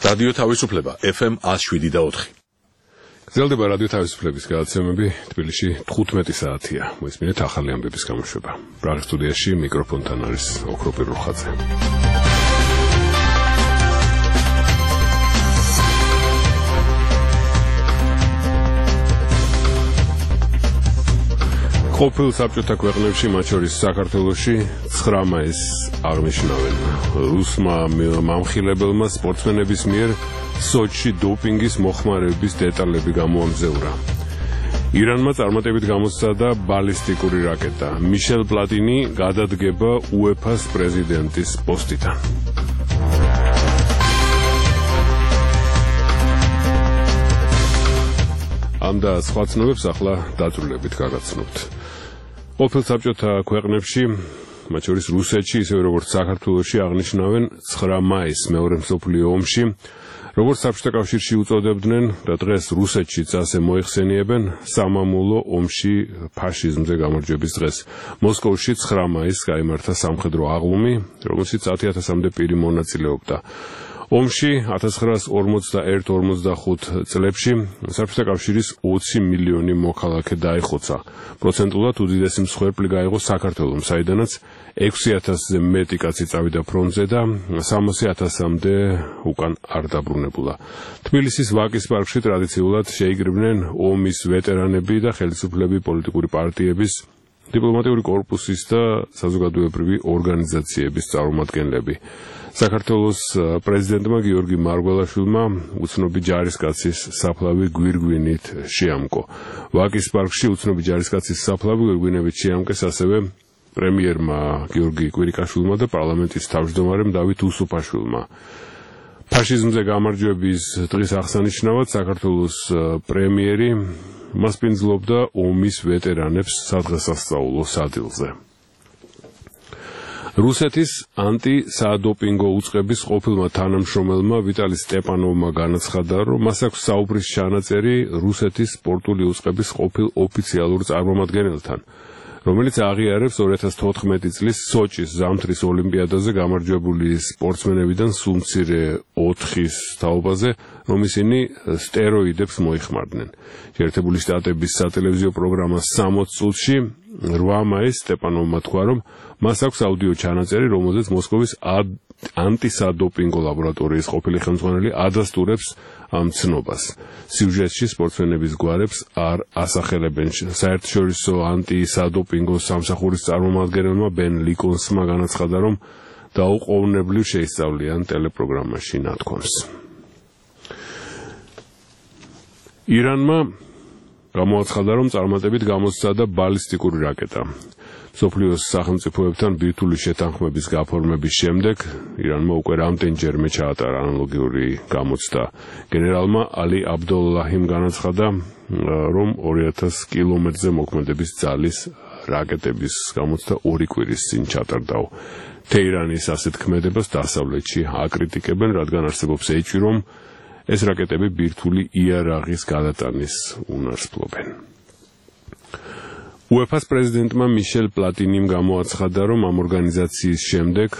რადიო თავისუფლება FM 107.4. გრძელდება რადიო თავისუფლების გადაცემები. თბილისში 15 საათია. მოისმინეთ ახალი ამბების გამოშვება. პრაღის სტუდიაში მიკროფონთან არის ოქროპირ რუხაძე. ყოფილ საბჭოთა ქვეყნებში, მათ შორის საქართველოში 9 მაისს აღნიშნავენ რუსმა მამხილებელმა სპორტსმენების მიერ სოჩში დოპინგის მოხმარების დეტალები გამოამზეურა. ირანმა წარმატებით გამოსცადა ბალისტიკური რაკეტა. მიშელ პლატინი გადადგება UEFA-ს პრეზიდენტის პოსტიდან. ამ და სხვა ცნობებს ახლა დაწვრილებით გაგაცნობთ. ყოფილ საბჭოთა ქვეყნებში, მათ შორის რუსეთში, ისევე როგორც საქართველოში აღნიშნავენ 9 მაისს მეორე მსოფლიო ომში, როგორც საბჭოთა კავშირში უწოდებდნენ და დღეს რუსეთშიც ასე მოიხსენიებენ სამამულო ომში ფაშიზმზე გამარჯვების დღეს. მოსკოვში 9 მაისს გაიმართა სამხედრო აღლუმი, რომელშიც 10,000-მდე პირი მონაწილეობდა. ომში 1941-45 წლებში საბჭოთა კავშირის 20 მილიონი მოქალაქე დაიხოცა. პროცენტულად უდიდესი მსხვერპლი გაიღო საქართველოს, საიდანაც 6,000-ზე მეტი კაცი წავიდა ფრონტზე და 60,000-მდე უკან არ დაბრუნებულა. თბილისის ვაკის პარკში ტრადიციულად შეიკრიბნენ ომის ვეტერანები და ხელისუფლები, პოლიტიკური პარტიების, დიპლომატიური კორპუსის და საზოგადოებრივი ორგანიზაციების წარმომადგენლები. საქართველოს პრეზიდენტმა გიორგი მარგველაშვილმა უცნობი ჯარისკაცის საფლავი გვირგვინით შეამკო. ვაკის პარკში უცნობი ჯარისკაცის საფლავი გვირგვინებით შეამკეს ასევე პრემიერმა გიორგი კვირიკაშვილმა და პარლამენტის თავმჯდომარემ დავით უსუფაშვილმა. ფაშიზმზე გამარჯვების დღის აღსანიშნავად საქართველოს პრემიერი მასპინძლობდა ომის ვეტერანებს სადღესასწაულო სადილზე. რუსეთის ანტისადოპინგო უწყების ყოფილმა თანამშრომელმა ვიტალი სტეპანოვმა განაცხადა, რომ მას აქვს საუბრის ჩანაწერი რუსეთის სპორტული უწყების ყოფილ ოფიციალურ წარმომადგენელთან, რომელიც აღიარებს 2014 წლის სოჩის ზამთრის ოლიმპიადაზე გამარჯვებული სპორტსმენებიდან სულ მცირე 4-ის თაობაზე, რომ ისინი სტეროიდებს მოიხმარდნენ. შეერთებული შტატების სატელევიზიო პროგრამა 60 წუთში 8 მაისს სტეპანოვმა თქვა, რომ მას აქვს აუდიო ჩანაწერი, რომელზეც მოსკოვის ანტისადოპინგო ლაბორატორიის ყოფილი ხელმძღვანელი ადასტურებს ამ ცნობას. სიუჟეტში სპორტსმენების გვარებს არ ასახელებენ. საერთაშორისო ანტისადოპინგო სამსახურის წარმომადგენელმა ბენ ლიკონსმა განაცხადა, რომ დაუყოვნებლივ შეისწავლიან ტელეპროგრამაში ნათქვამს. ირანმა გამოაცხადა, რომ წარმატებით გამოსცადა ბალისტიკური რაკეტა. მსოფლიოს სახელმწიფოებთან ბირთვული შეთანხმების გაფორმების შემდეგ ირანმა უკვე რამდენჯერმე ჩაატარა ანალოგიური გამოცდა. გენერალმა ალი აბდოლლაჰიმ განაცხადა, რომ 2000 კილომეტრზე მოქმედების ძალის რაკეტების გამოცდა 2 კვირის წინ ჩატარდაო. თეირანის ასეთ ქმედებას დასავლეთში აკრიტიკებენ, რადგან არსებობს ეჭვი, რომ ეს რაკეტები ბირთვული იარაღის გადატანის უნარს ფლობენ. UEFA-ს პრეზიდენტმა მიშელ პლატინიმ გამოაცხადა, რომ ამ ორგანიზაციის შემდეგ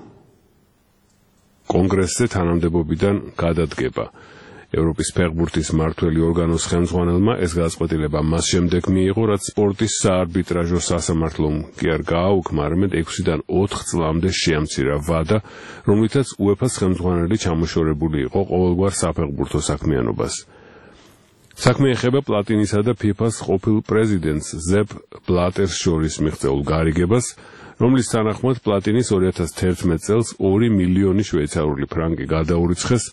კონგრესზე თანამდებობიდან გადადგება. ევროპის ფეხბურთის მმართველი ორგანოს ხელმძღვანელმა ეს გადაწყვეტილება მას შემდეგ მიიღო, რაც სპორტის საარბიტრაჟო სასამართლომ კი არ გააუქმა, არამედ 6-დან 4 წლამდე შეამცირა ვადა, რომლითაც UEFA-ს ხელმძღვანელი ჩამოშორებული იყო ყოველგვარ საფეხბურთო საქმიანობას. საქმე ეხება პლატინისა და FIFA-ს ყოფილ პრეზიდენტს ზეპ ბლატერს შორის მიღწეულ გარიგებას, რომლის თანახმად პლატინის 2011 წელს 2 მილიონი შვეიცარიული ფრანკი გადაურიცხეს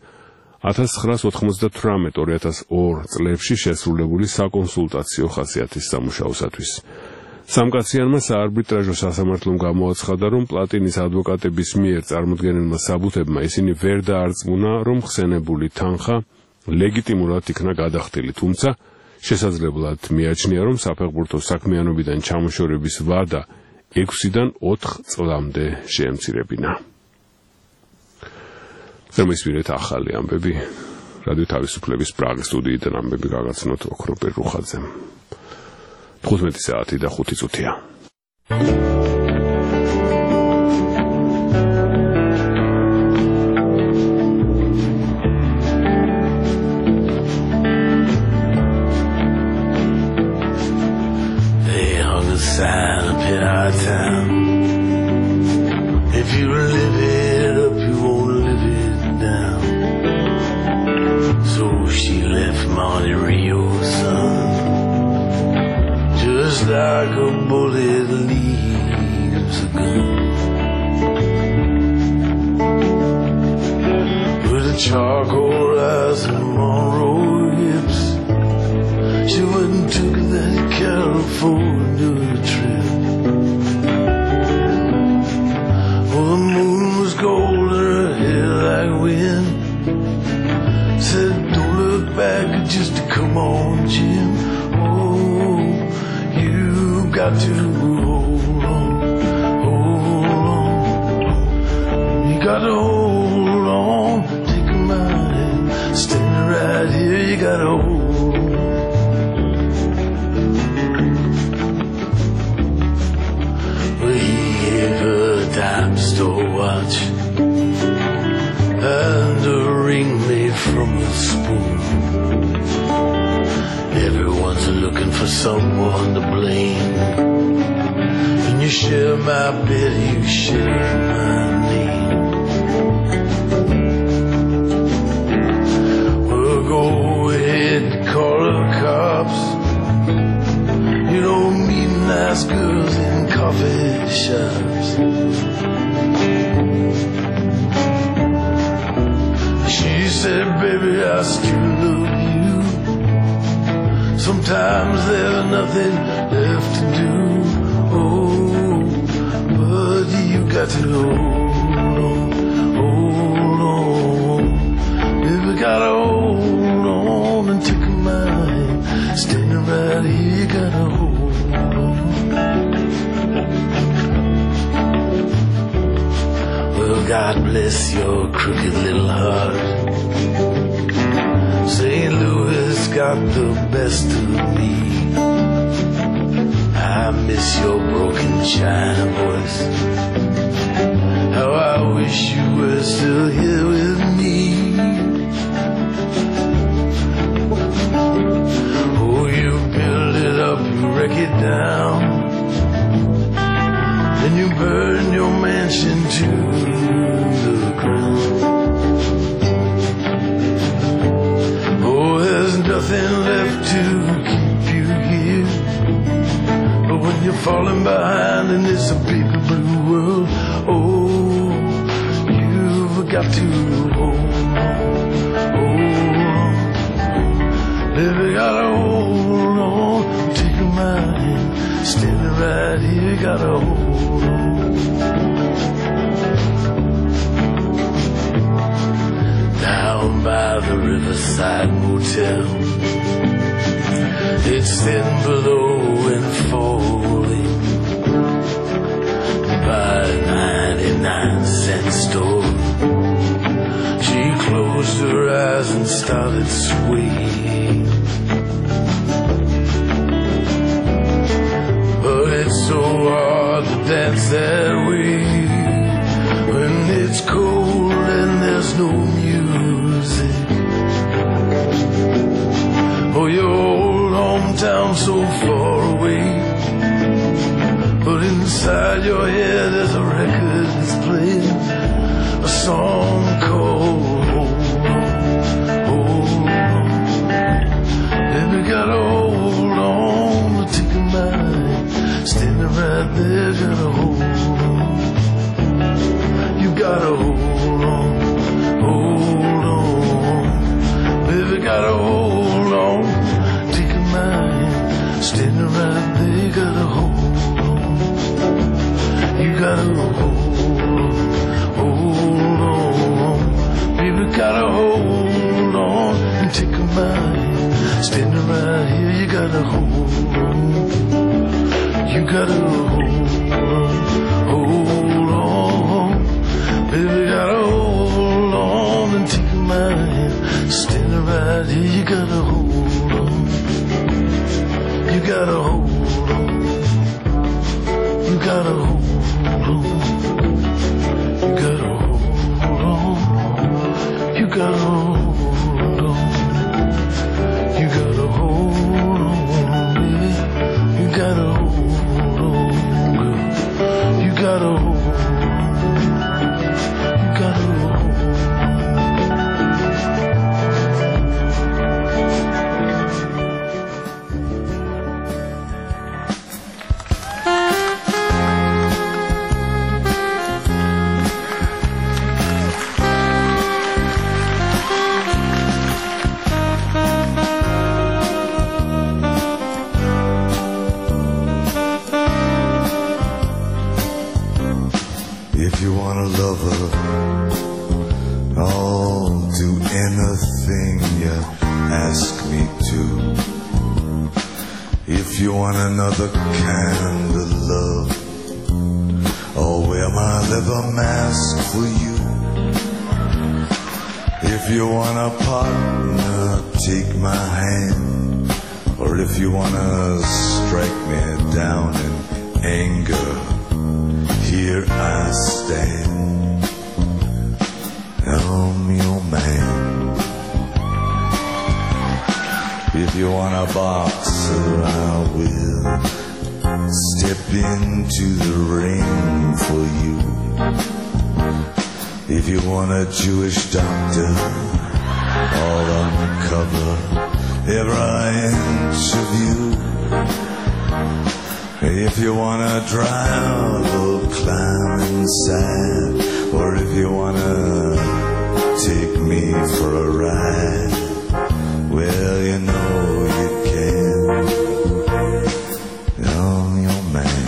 1998-2002 წლებში შესრულებული საკონსულტაციო ხასიათის სამუშაოსათვის. სამკაციანმა საარბიტრაჟო სასამართლომ გამოაცხადა, რომ პლატინის ადვოკატების მიერ წარმოდგენილმა საბუთებმა ისინი ვერ დაარწმუნა, რომ ხსენებული თანხა ლეგიტიმურად იქნა გადახდილი, თუმცა შესაძლებლად მიაჩნია, რომ საფეხბურთო საქმიანობიდან ჩამოშორების ვადა 6-დან 4 წლამდე შეემცირებინა. ზემოისმინეთ ახალი ამბები. რადიო თავისუფლების პრაღის სტუდიიდან ამბები გაგაცნოთ ოქროპირ რუხაძემ. 15 საათი და 5 წუთია. sign up in our town. If you live it up, you won't live it down. So she left Monte Rio, son, just like a bullet leaves a gun. With a charcoal eyes and Monroe hips, she went and took that California trip. Well, the moon was gold and her hair like wind. Said, don't look back, just come on, Jim. Oh, you got to hold on, hold on. You got to hold on, take my hand, standing right here, you got to hold on. Dime store watch and a ring made from a spoon. Everyone's looking for someone to blame. And you share my bed, you share my name. Well, go ahead and call the cops. You don't meet nice girls in coffee shops. She said, baby, I still love you. Sometimes there's nothing left to do. Oh, but you got to hold on, hold on. Baby, gotta hold on and take my hand. Standing right here, you gotta hold on. Well, God bless your crooked little heart. St. Louis got the best of me. I miss your broken China voice. How I wish you were still here with me. Oh, you build it up, you wreck it down. Then you burn your mansion to the ground. Oh, there's nothing left to keep you here. But when you're falling behind in this big blue world, oh, you've got to hold on, hold on. Baby, gotta hold on, take my hand, standing right here, gotta hold on. Down by the Riverside Motel, it's thin below and falling. By a 99-cent store, she closed her eyes and started swaying. But it's so hard to dance that way when it's cold and there's no music. Oh, your old hometown so far away, but inside your head there's a record that's playing, a song called Hold On, Hold On. Baby, gotta hold on to take a mind, standing right there, gotta hold on. You gotta hold on, hold on. Baby, gotta hold on, take a mind, standing right there, gotta hold on. You gotta hold on. Baby, gotta hold on and take a mind. Standing right here, you gotta hold on. You gotta hold on. Baby, gotta hold on and take my hand. Standing right here, you gotta hold on. You gotta hold on. You gotta hold on. You gotta hold on. You gotta hold on. You gotta hold on, baby. You gotta hold on. want a lover, I'll do anything you ask me to. If you want another kind of love, I'll wear my leather mask for you. If you want a partner, take my hand. Or if you want to strike me down in anger, here I stand. I'm your man. If you want a boxer, I will step into the ring for you. If you want a Jewish doctor, I'll uncover every inch of you. If you want to drive, I'll climb inside. Or if you want to take me for a ride, well, you know you can. I'm your man.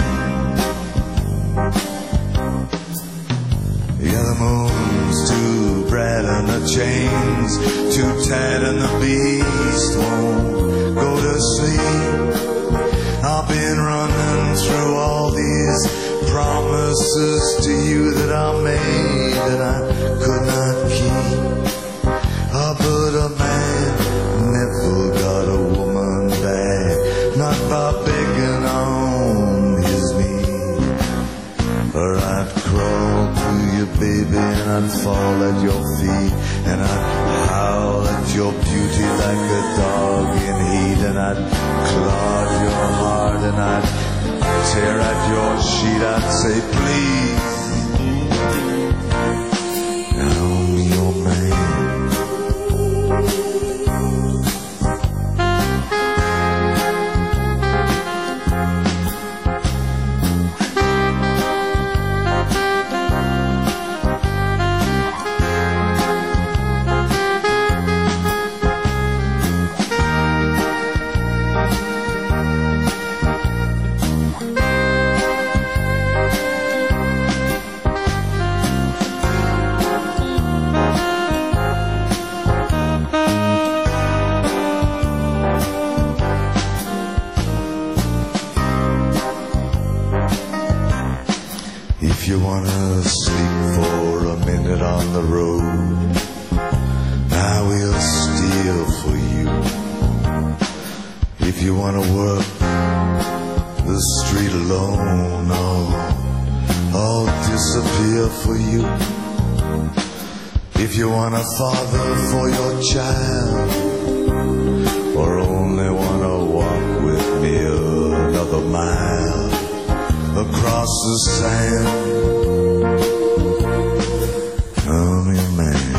Yeah, the moon's too bright and the chains too tight and the beast won't go to sleep. I've been running through all these promises to you that I made that I could not keep. But a man never got a woman back, not by begging on his knees. Or I'd crawl to you, baby, and I'd fall at your feet, and I'd howl at your beauty like a dog in heat, and I'd clog your heart, and I'd tear at your sheet. I'd say, please, I'm your man. If you wanna sleep for a minute on the road, I will steal for you. If you wanna work the street alone, I'll disappear for you. If you want a father for your child, or only wanna walk with me another mile across the sand, I'm your man.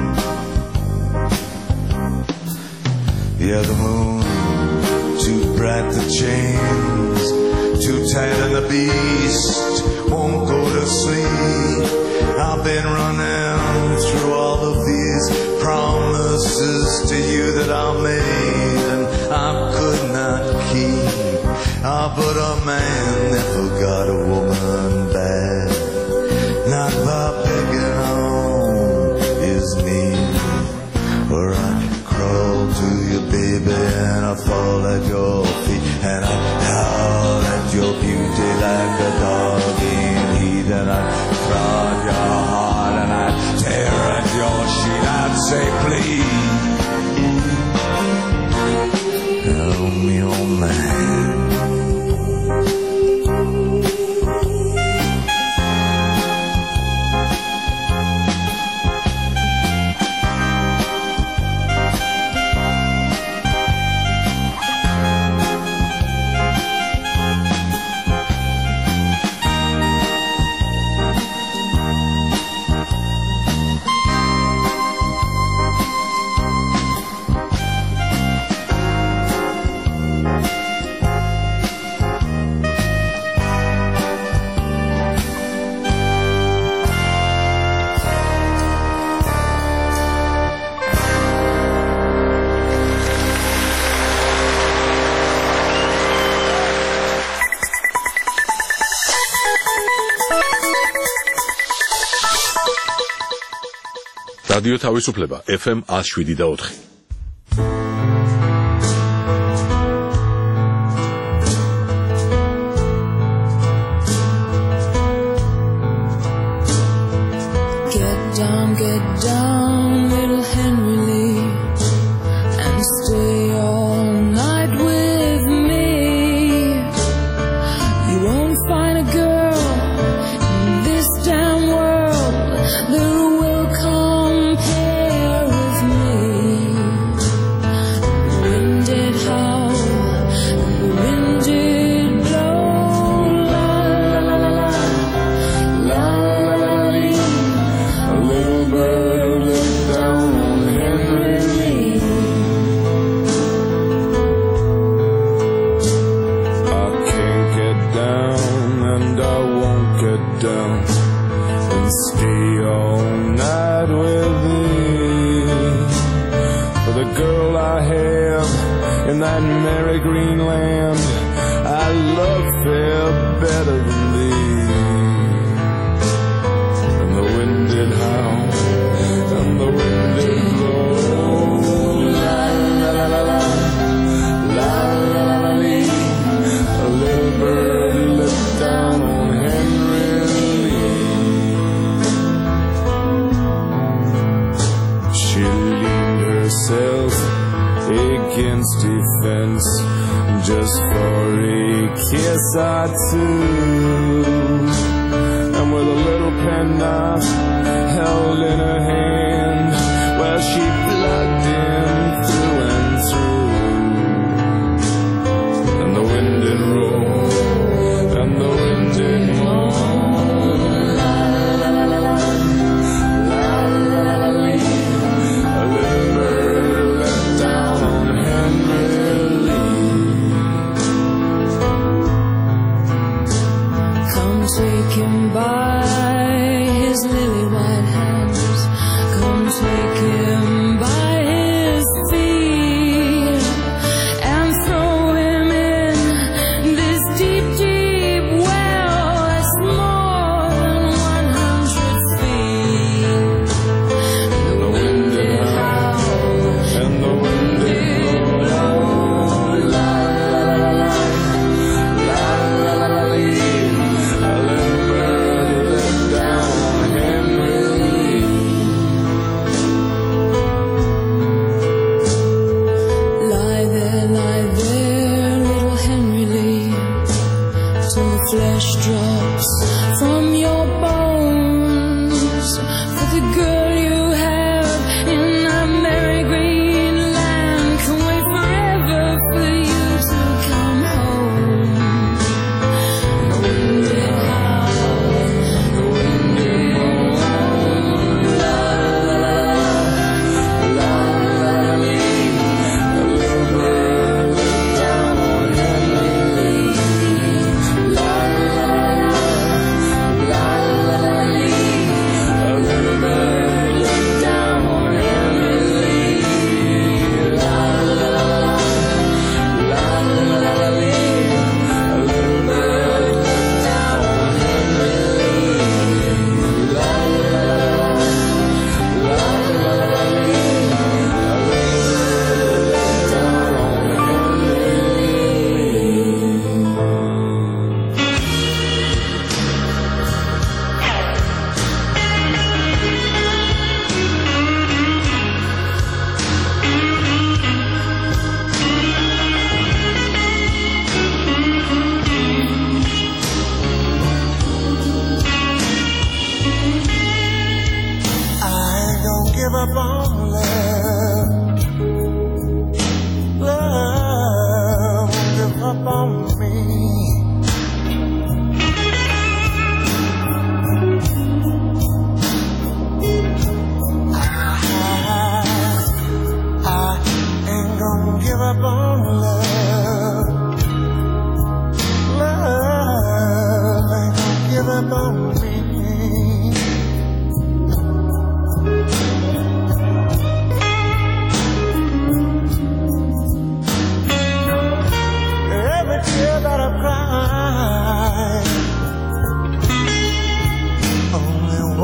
Yeah, the moon too bright, the chains too tight, and the beast won't go to sleep. I've been running through all of these promises to you that I made and I could not keep. But a man never got a woman back, not by begging on his knees. Or I'd crawl to you, baby, and I'd fall at your feet, and I'd howl at your beauty like a dog in heat, and I'd prod your heart, and I'd tear at your sheet. I'd say, please, I'm your man. რადიო თავისუფლება FM 107.4. Get down, little Henry Lee, and stay all night with me. You won't find a girl in this damn world that will compare with me. The wind did howl, and the wind did blow, la la la la la la la la. A little bird looked down on Henry Lee. I can't get down and I won't get down and stay all night with thee. For the girl I have in that merry green land, I love fair better than thee. And the wind did howl and the wind did blow, la la la la la, la la la la lee. A little bird looked down on Henry Lee. She leaned herself against a fence just for a kiss or two, and with a little penknife held in her hand, well, she plugged him through and through. And the wind did roll, and the wind did moan, la la la la la, la la la la lee. A little bird let down on Henry Lee. Come take him by his lily white hands, come take him by his feet, and throw him in this deep, deep well that's more than 100 feet. And the wind did howl, and the wind did blow, la la la la la, la la la la lee. A little bird let down on Henry Lee. Lie there, little Henry Lee, till the flesh drops from your bones. For the girl you have in that merry green land can wait forever for you to come home. The wind did howl, the wind did moan, la la la la, la la la lee. A little bird looked down on Henry Lee, la la la la, la la la lee. A little bird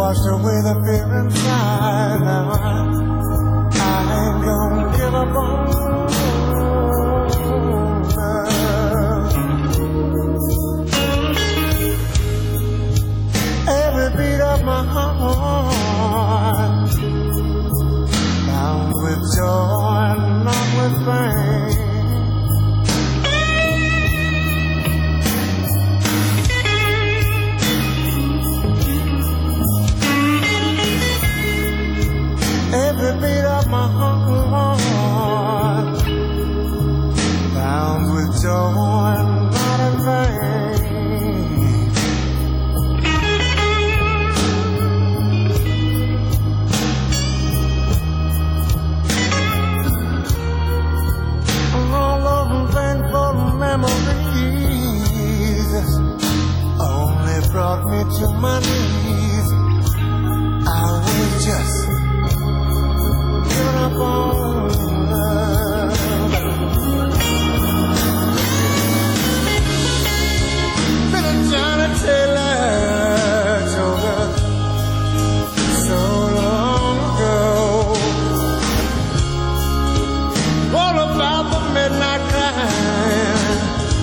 washed away the fear inside. Now I ain't gonna give up on love. Every beat of my heart bound with joy and not with pain. Every beat of my heart bound with joy and not in vain. All of them painful memories only brought me to my knees. I was just giving up on love. Been a Johnny Taylor joker so long ago. What about the midnight cry?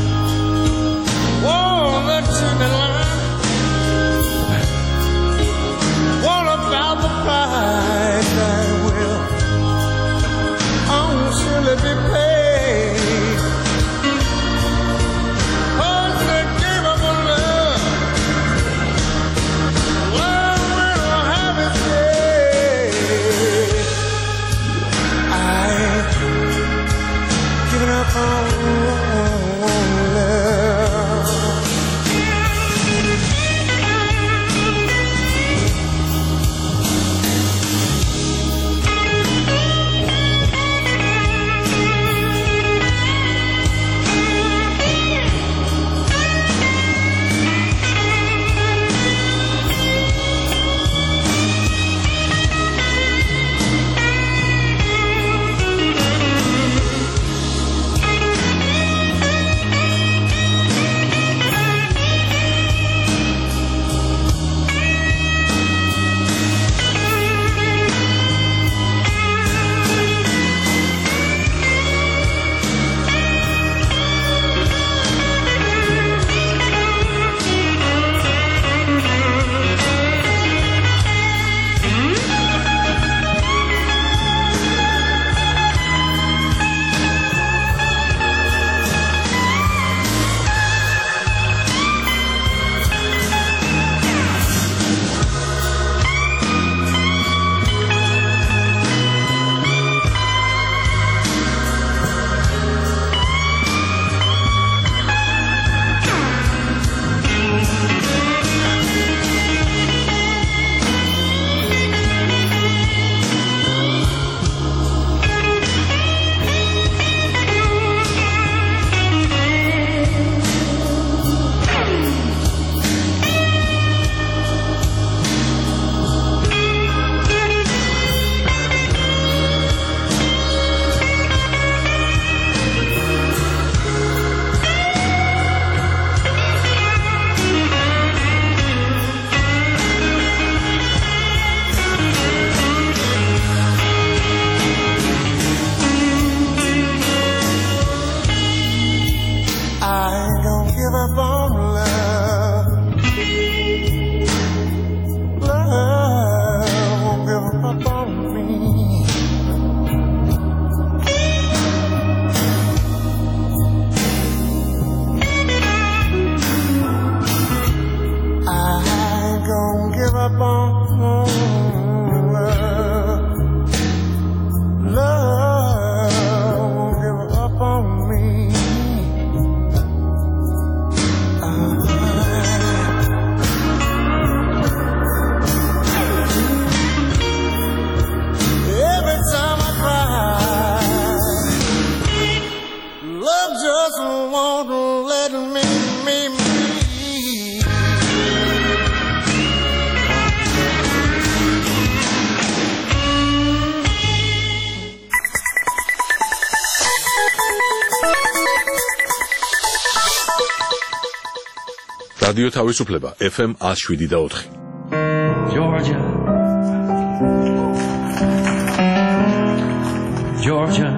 Oh, the chicken line. What about the price that will surely be paid? Oh, the game of love, love will have its day. I ain't giving up on love. რადიო თავისუფლება FM 107.4. Georgia, Georgia,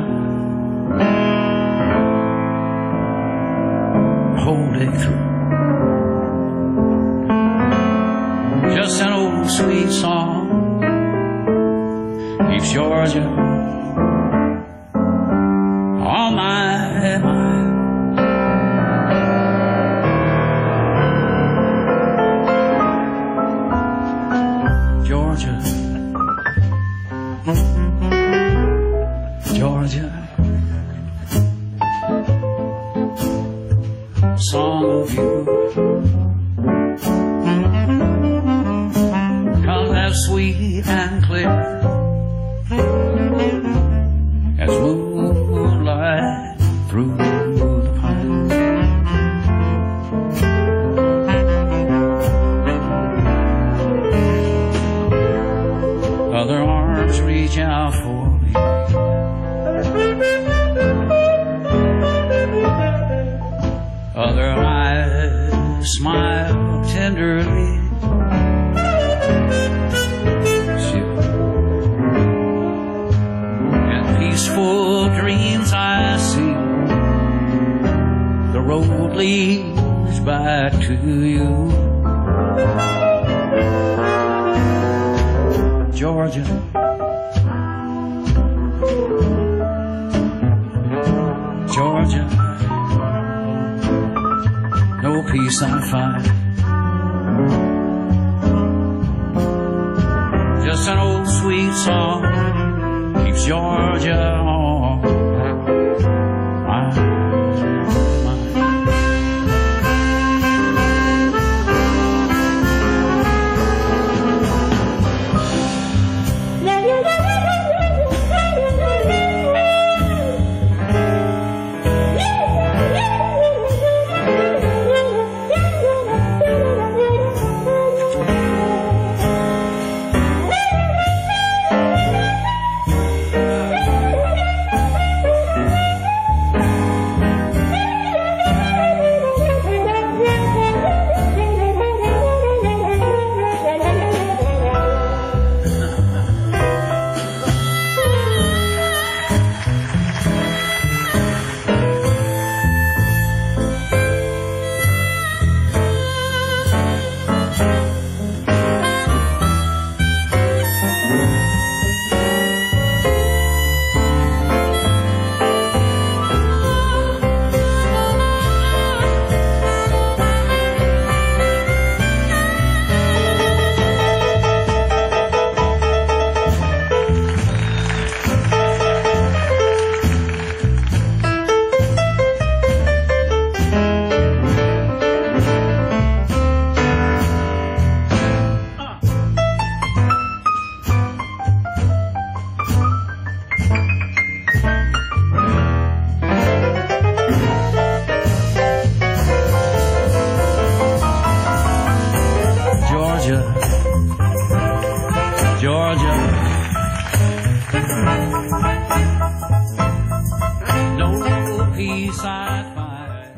hold it through. Just an old sweet song keeps Georgia on my mind. Georgia, Georgia, song of you comes as sweet and clear as moonlight through the pine. Other arms reach out for me, other eyes smile tenderly. And peaceful dreams I see, the road leads back to you. Georgia, Georgia, no peace I find, just an old sweet song keeps Georgia on my mind. Georgia, no peace I find.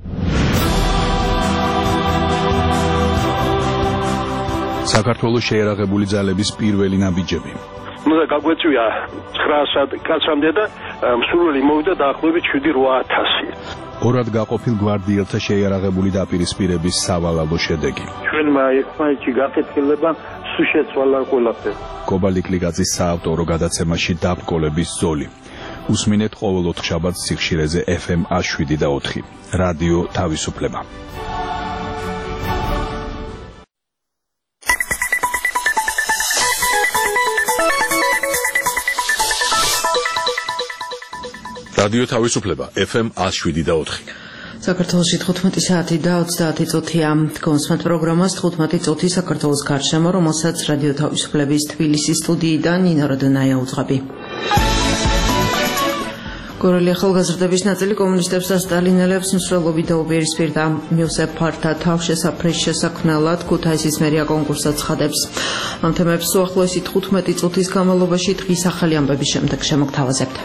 საქართველოს შეერაღებული ძალების პირველი ნაბიჯები. უნდა გაგვეწვია 900 კაცამდე და მსურველი მოვიდა დაახლოებით 7-8000. ორად გაყოფილ გვარდიელთა შეიარაღებული დაპირისპირების სავალალო შედეგი. ჩვენმა ერთმანეთში გაკეთილება სულ შეცვალა ყველაფერი. კობალიკლიკაძის საავტორო გადაცემაში დაბრკოლების ზოლი. უსმინეთ ყოველ 4 შაბათს სიხშირეზე FM 107.4. რადიო თავისუფლება. რადიო თავისუფლება FM 107.4. საქართველოში 15 საათი და 30 წუთია. გონსმათ პროგრამას 15 წუთი საქართველოს გარშემო, რომელსაც რადიო თავისუფლების თბილისის სტუდიიდან ნინო როდონაია უძღვები. გორელი ახალგაზრდების ნაწილი კომუნისტებს და სტალინელებს მსვლელობით და უპირისპირდა. იოსებ ფართა თავშესაფრის შესაქმნელად ქუთაისის მერია კონკურსად ცხადებს. ამ თემებს უახლოესი 15 წუთის განმავლობაში დღის ახალი ამბების შემდეგ შემოგთავაზებთ.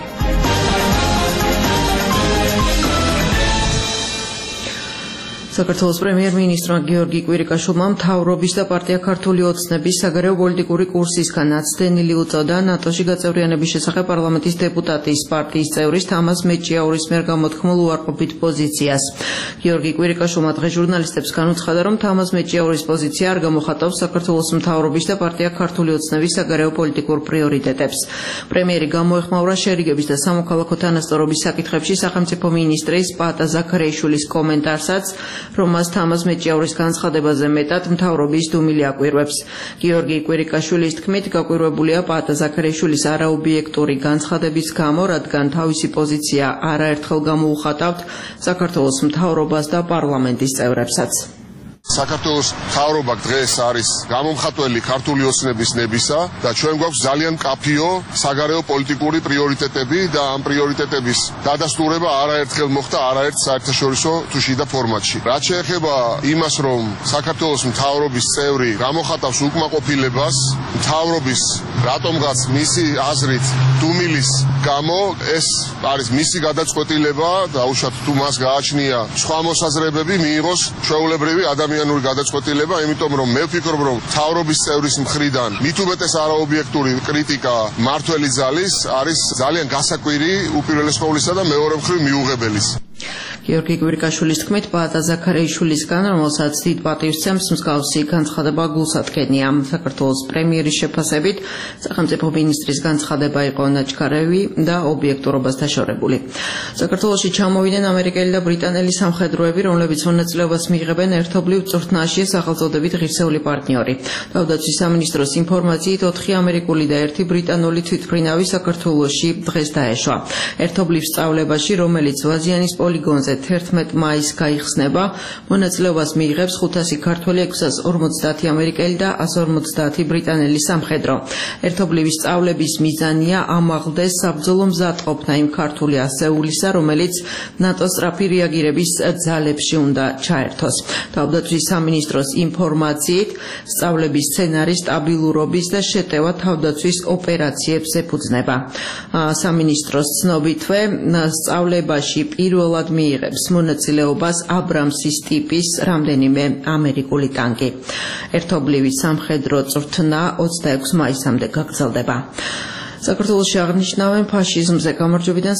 საქართველოს პრემიერ-მინისტრმა გიორგი კვირიკაშვილმა მთავრობის და პარტია ქართული ოცნების საგარეო პოლიტიკური კურსისგან აცდენილი უწოდა ნატოში გაწევრიანების შესახებ პარლამენტის დეპუტატის პარტიის წევრის თამაზ მეჭიაურის მიერ გამოთქმულ უარყოფით პოზიციას. გიორგი კვირიკაშვილმა დღეს ჟურნალისტებს განუცხადა, რომ თამაზ მეჭიაურის პოზიცია არ გამოხატავს საქართველოს მთავრობის და პარტია ქართული ოცნების საგარეო პოლიტიკურ პრიორიტეტებს. პრემიერი გამოეხმაურა შერიგების და სამოქალაქო თანასწორობის საკითხებში სახელმწიფო მინისტრის პატა ზაქარიაშვილის კომენტარსაც, რომ მას თამაზ მეჭიაურის განცხადებაზე მეტად მთავრობის დუმილი აკვირვებს. გიორგი კვირიკაშვილის თქმით, გაკვირვებულია პატა ზაქარიაშვილის არაობიექტური განცხადების გამო, რადგან თავისი პოზიცია არაერთხელ გამოუხატავთ საქართველოს მთავრობას და პარლამენტის წევრებსაც. საქართველოს მთავრობა დღეს არის გამომხატველი ქართული ოცნების ნებისა და ჩვენ გვაქვს ძალიან მკაფიო საგარეო პოლიტიკური პრიორიტეტები და ამ პრიორიტეტების დადასტურება არაერთხელ მოხდა არაერთ საერთაშორისო თუ შიდა ფორმატში. რაც შეეხება იმას, რომ საქართველოს მთავრობის წევრი გამოხატავს უკმაყოფილებას მთავრობის რატომღაც მისი აზრით დუმილის გამო, ეს არის მისი გადაწყვეტილება და უშუალოდ თუ მას გააჩნია სხვა მოსაზრებები, მიიღოს ჩვეულებრივი ადამიანური გადაწყვეტილება, იმიტომ რომ მე ვფიქრობ, რომ მთავრობის წევრის მხრიდან მით უმეტეს არაობიექტური კრიტიკა მართველი ძალის არის ძალიან გასაკვირი უპირველეს ყოვლისა და მეორე მხრივ მიუღებელის. გიორგი კვირიკაშვილის თქმით, პატა ზაქარიაშვილისგან, რომელსაც დიდ პატივს სცემს მსგავსი განცხადება გულსატკენია. საქართველოს პრემიერის შეფასებით, სახელმწიფო მინისტრის განცხადება იყო ნაჩქარევი და ობიექტურობას დაშორებული. საქართველოში ჩამოვიდნენ ამერიკელი და ბრიტანელი სამხედროები, რომლებიც მონაწილეობას მიიღებენ ერთობლივ წვრთნაში სახელწოდებით ღირსეული პარტნიორი. თავდაცვის სამინისტროს ინფორმაციით 4 ამერიკული და 1 ბრიტანული თვითმფრინავი საქართველოში დღეს დაეშვა. ერთობლივ სწავლებაში, რომელიც ვაზიანის პოლიგონზე 11 მაისს გაიხსნება, მონაწილეობას მიიღებს 500 ქართველი, 650 ამერიკელი და 150 ბრიტანელი სამხედრო. ერთობლივი სწავლების მიზანია ამაღლდეს საბრძოლო მზადყოფნა იმ ქართული ასეულისა, რომელიც ნატოს სწრაფი რეაგირების ძალებში უნდა ჩაერთოს. თავდაცვის სამინისტროს ინფორმაციით, სწავლების სცენარი სტაბილურობის და შეტევა თავდაცვის ოპერაციებს ეფუძნება. სამინისტროს ცნობითვე, სწავლებაში პირველად მიიღებს მონაწილეობას აბრამსის ტიპის რამდენიმე ამერიკული ტანკი. ერთობლივი სამხედრო წვრთნა 26 მაისამდე გაგრძელდება. საქართველოში აღნიშნავენ ფაშიზმზე გამარჯვებიდან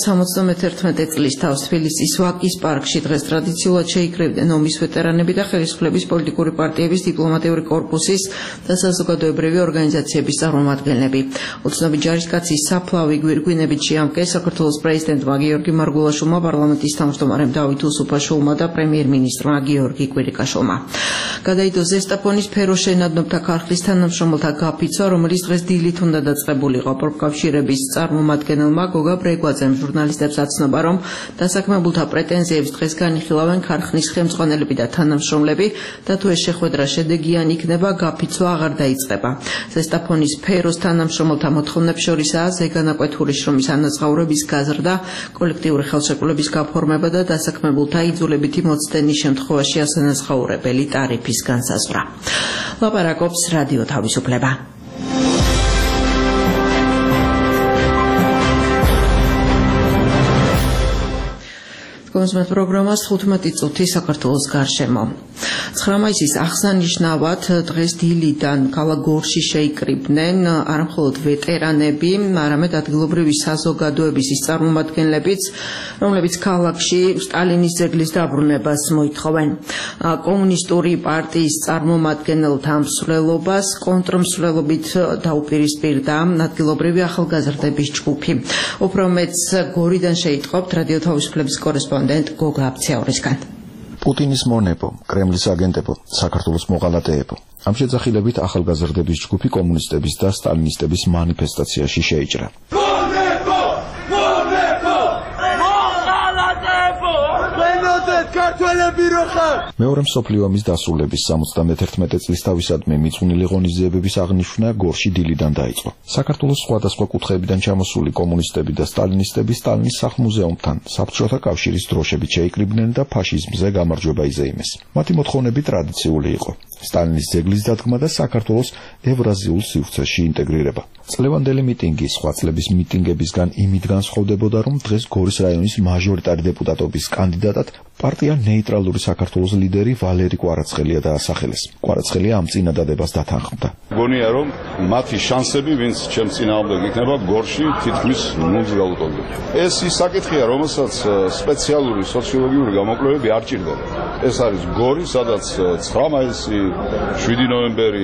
71 წლის თავს თბილისის ვაკის პარკში დღეს ტრადიციულად შეიკრიბნენ ომის ვეტერანები და ხელისუფლების პოლიტიკური პარტიების დიპლომატიური კორპუსის და საზოგადოებრივი ორგანიზაციების წარმომადგენლები. უცნობი ჯარისკაცის საფლავი გვირგვინებით შეამკეს საქართველოს პრეზიდენტმა გიორგი მარგულაშვილმა, პარლამენტის თავმჯდომარემ დავით უსუფაშვილმა და პრემიერ-მინისტრმა გიორგი კვირიკაშვილმა. გადაიდო ზესტაფონის ფეროშენადნობთა ქარხნის თანამშრომელთა გაფიცვა, რომელიც დღეს დილით უნდა დაწყებულიყო. კავშირების წარმომადგენელმა გოგა ბრეგვაძემ ჟურნალისტებს აცნობა, რომ დასაქმებულთა პრეტენზიებს დღეს განიხილავენ ქარხნის ხელმძღვანელები და თანამშრომლები და თუ ეს შეხვედრა შედეგიანი იქნება, გაფიცვა აღარ დაიწყება. ზესტაფონის ფეროს თანამშრომელთა მოთხოვნებს შორისაა ზეგანაკვეთური შრომის ანაზღაურების გაზრდა, კოლექტიური ხელშეკრულების გაფორმება და დასაქმებულთა იძულებითი მოცდენის შემთხვევაში ასანაზღაურებელი ტარიფის განსაზღვრა. ლაპარაკობს რადიო თავისუფლება. კონსუმატ პროგრამას 15 წუთი საქართველოს გარშემო. 9 მაისის აღსანიშნავად დღეს დილიდან ქალაქ გორში შეიკრიბნენ არა მხოლოდ ვეტერანები, არამედ ადგილობრივი საზოგადოების ის წარმომადგენლებიც, რომლებიც ქალაქში სტალინის ძეგლის დაბრუნებას მოითხოვენ. კომუნისტური პარტიის წარმომადგენელთა მსვლელობას კონტრმსვლელობით დაუპირისპირდა ადგილობრივი ახალგაზრდების ჯგუფი. უფრო მეტს გორიდან შეიტყობთ რადიო თავისუფლების კორესპონდენტ გოგა აფციაურისგან. პუტინის მონებო, კრემლის აგენტებო, საქართველოს მოღალატეებო. ამ შეძახილებით ახალგაზრდების ჯგუფი კომუნისტების და სტალინისტების მანიფესტაციაში შეიჭრა. მეორე მსოფლიო ომის დასრულების 71 წლის თავისადმი მიწვნილი ღონისძიებების აღნიშვნა გორში დილიდან დაიწყო. საქართველოს სხვადასხვა კუთხეებიდან ჩამოსული კომუნისტები და სტალინისტები სტალინის სახლ-მუზეუმთან საბჭოთა კავშირის დროშებით შეიკრიბნენ და ფაშიზმზე გამარჯვება იზეიმეს. მათი მოთხოვნები ტრადიციული იყო. სტალინის ძეგლის დადგმა და საქართველოს ევრაზიულ სივრცეში ინტეგრირება. წლევანდელი მიტინგი სხვა წლების მიტინგებისგან იმით განსხვავდებოდა, რომ დღეს გორის რაიონის მაჟორიტარი დეპუტატობის კანდიდატად პარტია ნეიტრალური საქართველოს ლიდერი ვალერი კვარაცხელია დაასახელეს. კვარაცხელია ამ წინადადებას დათანხმდა. მგონია, რომ მათი შანსები, ვინც ჩემს წინააღმდეგ იქნება გორში, თითქმის ნულს გაუტოლდება. ეს ის საკითხია, რომელსაც სპეციალური სოციოლოგიური გამოკვლევები არ ჭირდება. ეს არის გორი, სადაც 9 მაისი, 7 ნოემბერი,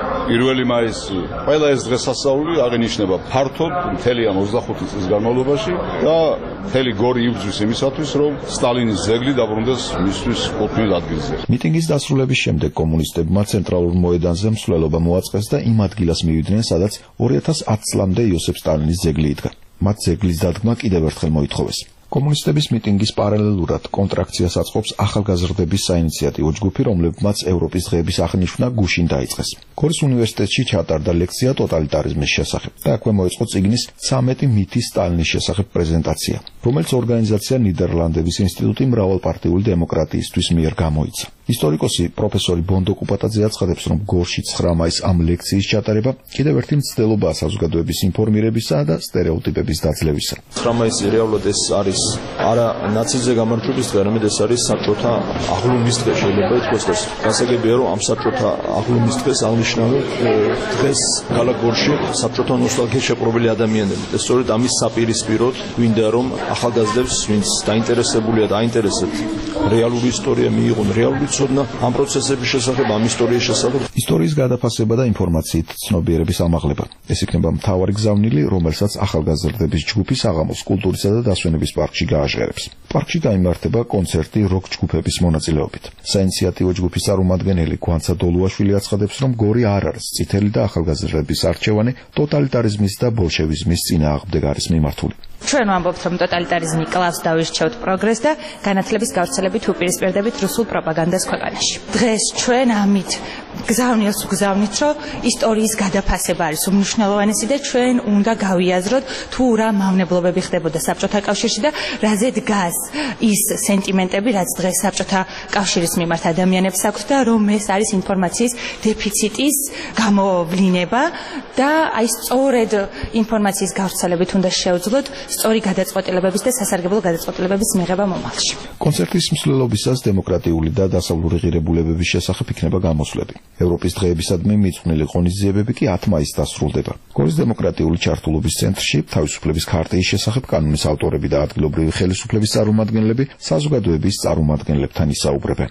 1 მაისი, ყველა ეს დღესასწაული აღინიშნება ფართოდ მთელი ამ 25 წლის განმავლობაში და მთელი გორი იბრძვის იმისათვის, რომ სტალინის ძეგლი დაბრუნდეს მისთვის კუთვნილ ადგილზე. მიტინგის დასრულების შემდეგ კომუნისტებმა ცენტრალურ მოედანზე მსვლელობა მოაწყეს და იმ ადგილას მივიდნენ, სადაც 2010 წლამდე იოსებ სტალინის ძეგლი იდგა. მათ ძეგლის დადგმა კიდევ ერთხელ მოითხოვეს. კომუნისტების მიტინგის პარალელურად კონტრაქციას აწყობს ახალგაზრდების საინიციატივო ჯგუფი, რომლებმაც ევროპის დღეების აღნიშვნა გუშინ დაიწყეს. გორის უნივერსიტეტში ჩატარდა ლექცია ტოტალიტარიზმის შესახებ და აქვე მოეწყო წიგნის 13 მითი სტალინის შესახებ პრეზენტაცია, რომელიც ორგანიზაცია ნიდერლანდების ინსტიტუტი მრავალპარტიული დემოკრატიისთვის მიერ გამოიცა. ისტორიკოსი პროფესორი ბონდო კუპატაძე აცხადებს, რომ გორში 9 მაისს ამ ლექციის ჩატარება კიდევ ერთი მცდელობაა საზოგადოების ინფორმირებისა და სტერეოტიპების დაძლევისა. 9 მაისი რეალურად ეს არის არა ნაციზმზე გამარჯვების დღე, არამედ ეს არის საბჭოთა აღლუმის დღე, შეიძლება ითქვას და გასაგებია, რომ ამ საბჭოთა აღლუმის დღეს აღნიშნავენ დღეს ქალაქ გორში საბჭოთა ნოსტალგიით შეპყრობილი ადამიანები. და სწორედ ამის საპირისპიროდ გვინდა, რომ ახალგაზრდებს, ვინც დაინტერესებულია და აინტერესებთ რეალური ისტორია მიიღონ, რეალური ცოდნა ამ პროცესების შესახებ, ამ ისტორიის შესახებ. ისტორიის გადაფასება და ინფორმაციით ცნობიერების ამაღლება. ეს იქნება მთავარი გზავნილი, რომელსაც ახალგაზრდების ჯგუფი საღამოს კულტურისა და დასვენების პარკში გააჟღერებს. პარკში გაიმართება კონცერტი როკ ჯგუფების მონაწილეობით. საინიციატივო ჯგუფის წარმომადგენელი გვანცა დოლუაშვილი აცხადებს, რომ გორი არ არის წითელი და ახალგაზრდების არჩევანი ტოტალიტარიზმის და ბოლშევიზმის წინააღმდეგ არის მიმართული. ჩვენ ვამბობთ, რომ ტოტალიტარიზმი კლავს და ვირჩევთ პროგრესს და განათლების გავრცელებით უპირისპირდებით რუსულ პროპაგანდას ქვეყანაში. დღეს ჩვენ ამით გზავნილს ვგზავნით, რომ ისტორიის გადაფასება არის უმნიშვნელოვანესი და ჩვენ უნდა გავიაზროთ, თუ რა მავნებლობები ხდებოდა საბჭოთა კავშირში და რაზე დგას ის სენტიმენტები, რაც დღეს საბჭოთა კავშირის მიმართ ადამიანებს აქვს და რომ ეს არის ინფორმაციის დეფიციტის გამოვლინება და აი სწორედ ინფორმაციის გავრცელებით უნდა შევძლოთ სწორი გადაწყვეტილებების და სასარგებლო გადაწყვეტილებების მიღება მომავალში. კონცერტის მსვლელობისას დემოკრატიული და დასავლური ღირებულებების შესახებ იქნება გამოსვლები. ევროპის დღეებისადმი მიძღვნილი ღონისძიებები კი 10 მაისს დასრულდება. გორის დემოკრატიული ჩართულობის ცენტრში თავისუფლების ქარტიის შესახებ კანონის ავტორები და ადგილობრივი ხელისუფლების წარმომადგენლები საზოგადოების წარმომადგენლებთან ისაუბრებენ.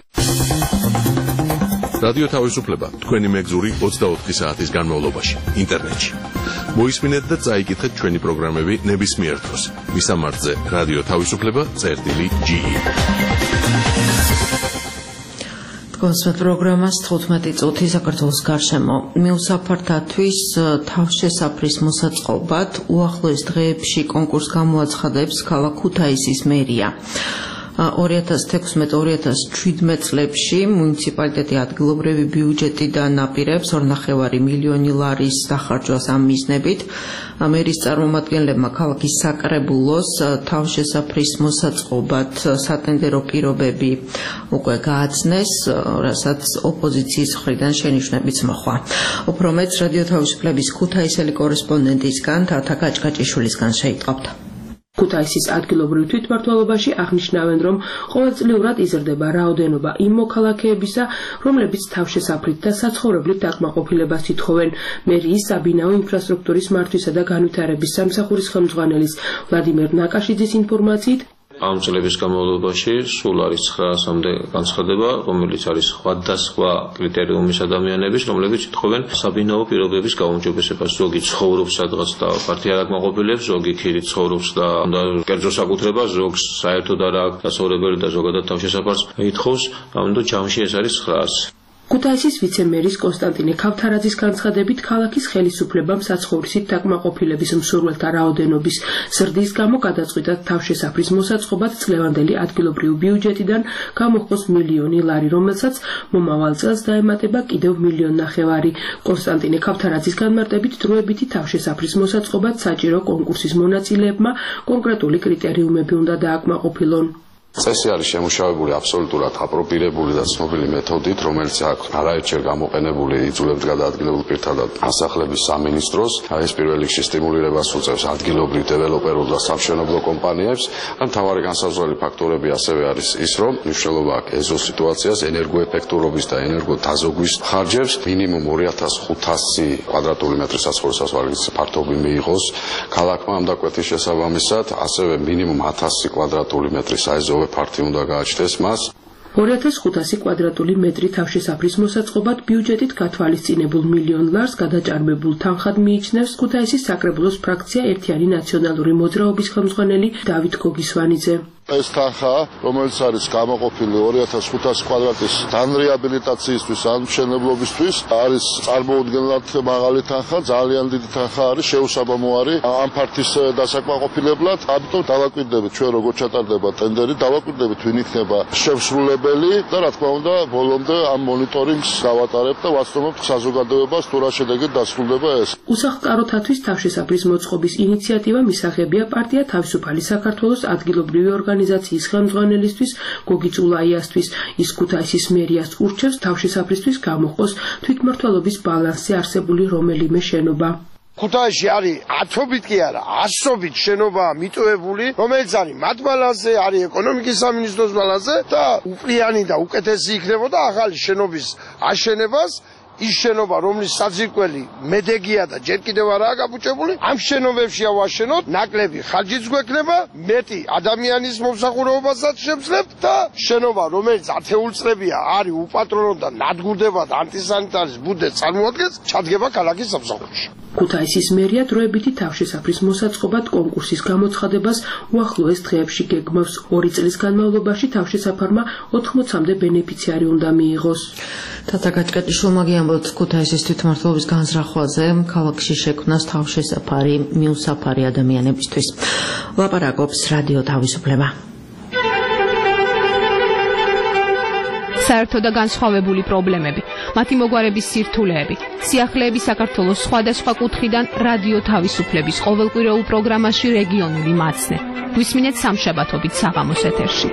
რადიო თავისუფლება თქვენი მეგზური 24 საათის განმავლობაში ინტერნეტში. მოისმინეთ და წაიკითხეთ ჩვენი პროგრამები ნებისმიერ დროს. მისამართზე რადიო თავისუფლება.ge. კონსერტ პროგრამას 15 წუთი საქართველოს გარშემო. მიუსაფრთათვის თავშესაფრის მოსაწყობად უახლოეს დღეებში კონკურსს გამოაცხადებს ქალაქ ქუთაისის მერია. 2016-2017 წლებში მუნიციპალიტეტი ადგილობრივი ბიუჯეტიდან აპირებს 2.5 მილიონი ლარის დახარჯვას ამ მიზნებით. მერის წარმომადგენლებმა ქალაქის საკრებულოს თავშესაფრის მოსაწყობად სატენდერო პირობები უკვე გააცნეს, რასაც ოპოზიციის მხრიდან შენიშვნებიც მოხდა. უფრო მეც რადიო თავისუფლების ქუთაისელი კორესპონდენტისგან თათა გაჭგაჭიშვილისგან შეიტყავთ. ქუთაისის ადგილობრივ თვითმმართველობაში აღნიშნავენ, რომ ყოველწლიურად იზრდება რაოდენობა იმ მოქალაქეებისა, რომლებიც თავშესაფრით და საცხოვრებლით დაკმაყოფილებას ითხოვენ. მერიის საბინაო ინფრასტრუქტურის მართვისა და განვითარების სამსახურის ხელმძღვანელის ვლადიმერ ნაკაშიძის ინფორმაციით, ამ წლების განმავლობაში სულ არის 900-მდე განცხადება, რომელიც არის სხვადასხვა კრიტერიუმის ადამიანების, რომლებიც ითხოვენ საბინაო პირობების გაუმჯობესებას. ზოგი ცხოვრობს სადღაც და პარტია დაკმაყოფილებს, ზოგი ქირით ცხოვრობს და უნდა კერძო საკუთრებას, ზოგს საერთოდ არ აქვს დასავლებელი და ზოგადად თავშესაფარს ითხოვს, ამიტომ ჯამში ეს არის 900. ქუთაისის ვიცემერის კონსტანტინე ქავთარაძის განცხადებით, ქალაქის ხელისუფლებამ საცხოვრისით დაკმაყოფილების მსურველთა რაოდენობის ზრდის გამო გადაწყვიტა თავშესაფრის მოსაწყობად წლევანდელი ადგილობრივი ბიუჯეტიდან გამოხმოს მილიონი ლარი, რომელსაც მომავალ წელს დაემატება კიდევ 1.5 მილიონი. კონსტანტინე ქავთარაძის განმარტებით, დროებითი თავშესაფრის მოსაწყობად საჭირო კონკურსის მონაწილეებმა კონკრეტული კრიტერიუმები უნდა დააკმაყოფილონ. წესი არის შემუშავებული აბსოლუტურად აპროპირებული და ცნობილი მეთოდით, რომელიც აქვს არაერთჯერ გამოყენებული იძულებს გადაადგილებულ პირთა და ასახლების სამინისტროს. ეს პირველ რიგში სტიმულირებას უწევს ადგილობრივ დეველოპერულ და სამშენებლო კომპანიებს. მთავარი განსაზღვრელი ფაქტორები ასევე არის ის, რომ მნიშვნელობა აქვს ეზო სიტუაციას, ენერგოეფექტურობის და ენერგოთაზოგვის ხარჯებს, მინიმუმ 2500 კვადრატული მეტრის საცხოვრისას ფართობი მიიღოს ქალაქმა ამ დაკვეთის შესაბამისად, ასევე მინიმუმ 1000 კვადრატული მეტრის საეზოვე ფართი უნდა გააჩნდეს მას. 2500 კვადრატული მეტრი თავშესაფრის მოსაწყობად ბიუჯეტით გათვალისწინებულ $1 მილიონ გადაჭარბებულ თანხად მიიჩნევს ქუთაისის საკრებულოს ფრაქცია ერთიანი ნაციონალური მოძრაობის ხელმძღვანელი დავით გოგისვანიძე. ეს თანხა, რომელიც არის გამოყოფილი 2500 კვადრატის განრეაბილიტაციისთვის ან მშენებლობისთვის, არის წარმოუდგენლად მაღალი თანხა, ძალიან დიდი თანხა არის, შეუსაბამოარი ამ ფართის დასაკმაყოფილებლად. ამიტომ დავაკვირდებით ჩვენ როგორ ჩატარდება ტენდერი, დავაკვირდებით ვინ იქნება შემსრულებელი და რა თქმა უნდა ბოლომდე ამ მონიტორინგს გავატარებთ და ვაცნობთ საზოგადოებას თუ რა შედეგით დასრულდება ეს. უსახლკაროთათვის თავშესაფრის მოწყობის ინიციატივა მისაღებია პარტია თავისუფალი საქართველოს ადგილობრივი ორგანიზაციის ხელმძღვანელისთვის გოგი წულაიასთვის. ის ქუთაისის მერიას ურჩევს თავშესაფრისთვის გამოყოს თვითმმართველობის ბალანსზე არსებული რომელიმე შენობა. ქუთაისში არის ათობით კი არა, ასობით შენობა მიტოვებული, რომელიც არის მათ ბალანსზე, არის ეკონომიკის სამინისტროს ბალანსზე და უპრიანი და უკეთესი იქნებოდა ახალი შენობის აშენებას. ის შენობა, რომლის საძირკველი მედეგია და ჯერ კიდევ არაა გაბუჭებული, ამ შენობებში ავაშენოთ, ნაკლები ხარჯიც გვექნება, მეტი ადამიანის მომსახურებასაც შევძლებთ და შენობა, რომელიც ათეულწლებია არის უპატრონო და ნადგურდება და ანტისანიტარის ბუდეს წარმოადგენს, ჩადგება ქალაქის სამსახურში. ქუთაისის მერია დროებითი თავშესაფრის მოსაწყობად კონკურსის გამოცხადებას უახლოეს დღეებში გეგმავს. 2 წლის განმავლობაში თავშესაფარმა 80-მდე ბენეფიციარი უნდა მიიღოს. თათა გაჭკეტიშვილმა გიამბობთ ქუთაისის თვითმმართველობის განზრახვაზე ქალაქში შექმნას თავშესაფარი მიუსაფარი ადამიანებისთვის. ლაპარაკობს რადიო თავისუფლება. საერთო და განსხვავებული პრობლემები, მათი მოგვარების სირთულეები, სიახლეები საქართველოს სხვადასხვა კუთხიდან რადიო თავისუფლების ყოველკვირეულ პროგრამაში რეგიონული მაცნე. გვისმინეთ სამშაბათობით საღამოს ეთერში.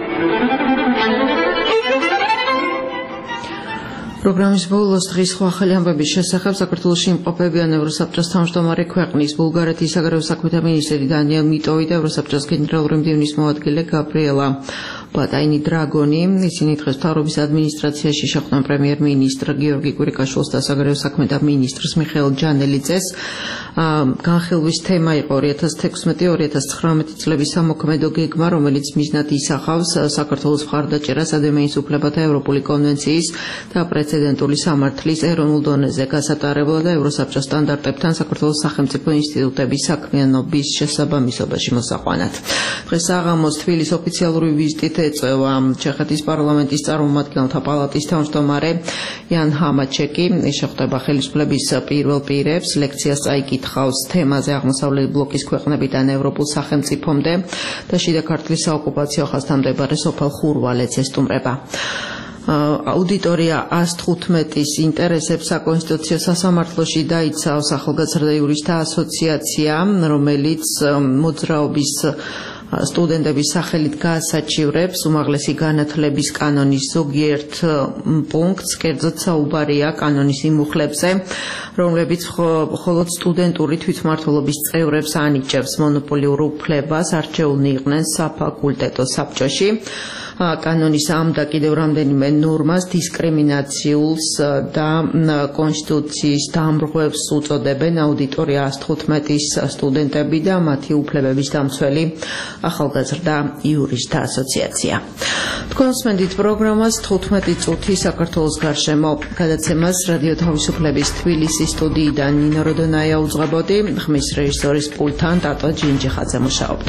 პროგრამის ბოლოს დღის სხვა ახალი ამბების შესახებ საქართველოში იმყოფებიან ევროსაბჭოს თავმჯდომარე ქვეყნის ბულგარეთის საგარეო საქმეთა მინისტრი დანიელ მიტოვი და ევროსაბჭოს გენერალური მდივნის მოადგილე გაბრიელა ბატაინი დრაგონი. ისინი დღეს მთავრობის ადმინისტრაციაში შეხვდნენ პრემიერ-მინისტრ გიორგი კვირიკაშვილს და საგარეო საქმეთა მინისტრს მიხეილ ჯანელიძეს. განხილვის თემა იყო 2016-2019 წლების სამოქმედო გეგმა, რომელიც მიზნად ისახავს საქართველოს მხარდაჭერას ადამიანის უფლებათა ევროპული კონვენციის და პრეცედენტული სამართლის ეროვნულ დონეზე გასატარებლად და ევროსაბჭოს სტანდარტებთან საქართველოს სახელმწიფო ინსტიტუტების საქმიანობის შესაბამისობაში მოსაყვანად. დღეს საღამოს თბილისის ოფიციალური ვიზიტით ეწევა ჩეხეთის პარლამენტის წარმომადგენელთა პალატის თავმჯდომარე იან ჰამაჩეკი. შეხვდება ხელისუფლების პირველ პირებს, ლექციას წაიკითხავს თემაზე აღმოსავლეთ ბლოკის ქვეყნებიდან ევროპულ სახელმწიფომდე და შიდა ქართლის საოკუპაციო ხაზთამდებარე სოფელ ხურვალეთს ესტუმრება. აუდიტორია 115-ის ინტერესებს საკონსტიტუციო სასამართლოში დაიცავს ახალგაზრდა იურისტთა ასოციაცია, რომელიც მოძრაობის სტუდენტების სახელით გაასაჩივრებს უმაღლესი განათლების კანონის ზოგიერთ პუნქტს, კერძოდ საუბარია კანონის იმ მუხლებზე, რომლებიც მხოლოდ სტუდენტური თვითმმართველობის წევრებს ანიჭებს მონოპოლიურ უფლებას არჩეულნი იყვნენ საფაკულტეტო საბჭოში. კანონის ამ და კიდევ რამდენიმე ნორმას დისკრიმინაციულს და კონსტიტუციის დამრღვევს უწოდებენ აუდიტორია 115-ის სტუდენტები და მათი უფლებების დამცველი ახალგაზრდა იურისტთა ასოციაცია. თქვენ უსმენთ პროგრამას 15 წუთი საქართველოს გარშემო. გადაცემას რადიო თავისუფლების თბილისის სტუდიიდან ნინო როდონაია უძღვებოდი, ხმის რეჟისორის პულტთან ტატო ჯინჯიხაძე მუშაობდა.